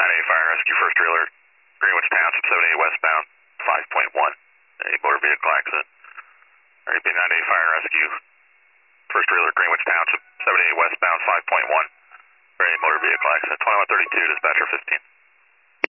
9A Fire and Rescue, first trailer, Greenwich Township, 78 westbound, 5.1. A motor vehicle accident. Repeat 9A Fire and Rescue, first trailer, Greenwich Township, 78 westbound, 5.1. A motor vehicle accident. 2132, dispatcher 15.